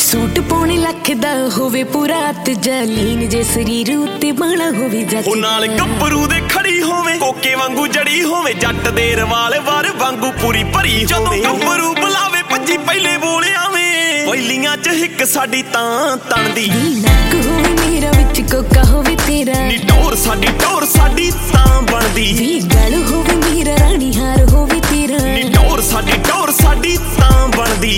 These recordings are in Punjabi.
सूट पौने लख दा होवे पूरा ते जलीन जे शरीर उत्ते बाणा होवे जच ओ नाल गब्बरू दे खड़ी होवे कोके वांगू जड़ी होवे जट दे रवाल वार वांगू पूरी भरी होवे जदों गब्बरू बुलावे भज्जी पहले बोले आवे वैलियां च हिक साडी तां तणदी नक होवे मेरा विच कोका होवे तेरा नी टोर साडी तां बनदी गल होवे मेरा रानी हार होवे तेरा नी टोर साडी तां बनदी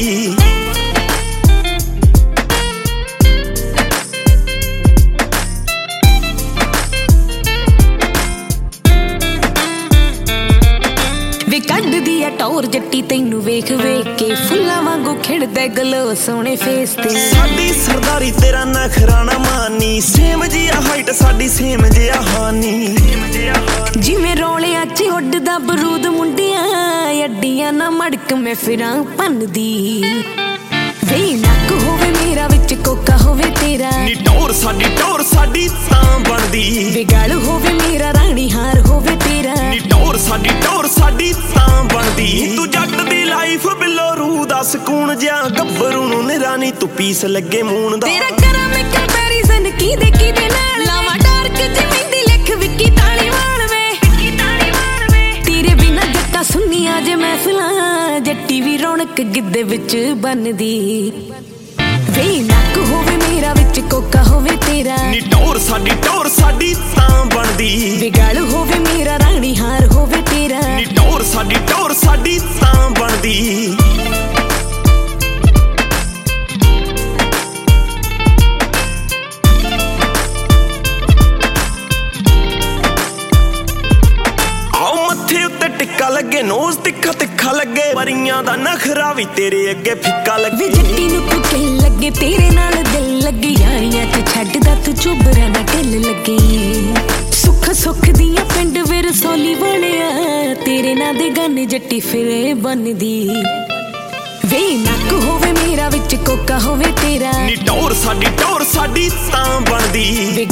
ਕੱਢਦੀ ਆ ਟੌਰ ਜੱਟੀ ਤੈਨੂੰ ਵੇਖ ਵੇਖ ਕੇ ਫੁੱਲਾਂ ਵਾਂਗੂ ਖਿੜਦਾ ਗਲੋ ਸੋਹਣੇ ਫੇਸ ਤੇ ਸਾਡੀ ਸਰਦਾਰੀ ਤੇਰਾ ਨਖਰਾ ਨਾ ਮਾਨੀ ਸੇਮ ਜਿਹਾ ਹਾਈਟ ਸਾਡੀ ਸੇਮ ਜਿਹਾ ਹਾਨੀ ਜਿਵੇਂ ਰੋਲਿਆਂ 'ਚ ਉੱਡਦਾ ਬਰੂਦ ਮੁੰਡਿਆਂ ਅੱਡੀਆਂ ਨਾ ਮੜਕ ਮੈਂ ਫਿਰਾਂ ਭੰਨਦੀ ਵੇ ਨੱਕ ਹੋਵੇ ਮੇਰਾ ਵਿੱਚ ਕੋਕਾ ਹੋਵੇ ਤੇਰਾ ਨੀ ਟੌਰ ਸਾਡੀ ਤਾਂ ਬਣਦੀ ਵੇ ਗਲ ਹੋਵੇ ਮੇਰਾ ਰਾਣੀ ਹਾਰ ਹੋਵੇ ਤੇਰਾ ਨੀ ਟੌਰ ਸਾਡੀ ਤਾਂ ਬਣਦੀ ਤੂੰ ਜੱਟ ਦੀ ਲਾਈਫ ਬਿੱਲੋ ਰੂਹ ਦਾ ਸਕੂਨ ਜਿਹਾ ਗੱਭਰੂ ਨੂੰ ਨਿਰਾਨੀ ਤੂੰ ਪੀਸ ਲੱਗੇ ਮੂਨ ਦਾ ਤੇਰਾ ਕਰਾਂ ਮੈਂ ਕੰਪੈਰੀਜ਼ਨ ਕਿਹਦੇ ਨਾਲ ਲਾਵਾਂ ਡਾਰਕ ਜਿਵੇਂ ਦੀ ਲਿਖ ਵਿੱਕੀ ਤਾਲੀ ਵਾਲ ਵੇ ਤੇਰੇ ਬਿਨਾ ਜੱਟਾ ਸੁਣੀਆਂ ਜੇ ਮਹਿਫਲਾਂ ਜੱਟੀ ਵੀ ਰੌਣਕ ਗਿੱਧੇ ਵਿੱਚ ਬਣਦੀ ਵੇ ਨੱਕ ਹੋਵੇ ਮੇਰਾ ਵਿੱਚ ਕੋਕਾ ਹੋਵੇ ਤੇਰਾ ਨੀ ਟੌਰ ਸਾਡੀ ਤਾਂ ਬਣਦੀ ਵੇ ਗਲ ਹੋਵੇ ਮੇਰਾ ਰਾਣੀ ਹਾਰ ਹੋਵੇ ਤੇਰਾ ਨੀ ਟੌਰ ਸਾਡੀ ਤਾਂ ਬਣਦੀ ਟਿੱਕਾ ਲੱਗੇ ਨੋਜ਼ ਤਿੱਖਾ ਲੱਗੇ ਪਰੀਆਂ ਦਾ ਨਖਰਾ ਵੀ ਤੇਰੇ ਅੱਗੇ ਫਿੱਕਾ ਲੱਗੇ ਜੱਟੀ ਨੂੰ ਕੁੱਕੇ ਲੱਗੇ ਤੇਰੇ ਨਾਲ ਦਿਲ ਲੱਗੇ ਯਾਰੀਆਂ 'ਚ ਛੱਡਦਾ ਤੂੰ ਚੁੱਬਰਾ ਨਾ ਢਿੱਲ ਲੱਗੇ ਸੁੱਖ ਦੀਆਂ ਪਿੰਡ ਵੇ ਰਸੋਲੀ ਵਾਲਿਆ ਤੇਰੇ ਨਾਲ ਦੇ ਗਾਨੇ ਜੱਟੀ ਫਿਰੇ ਬਣਦੀ ਵੇ ਨੱਕ ਹੋਵੇ ਮੇਰਾ ਵਿੱਚ ਕੋਕਾ ਹੋਵੇ ਤੇਰਾ ਨੀ ਟੌਰ ਸਾਡੀ ਤਾਂ ਬਣਦੀ ਵੇ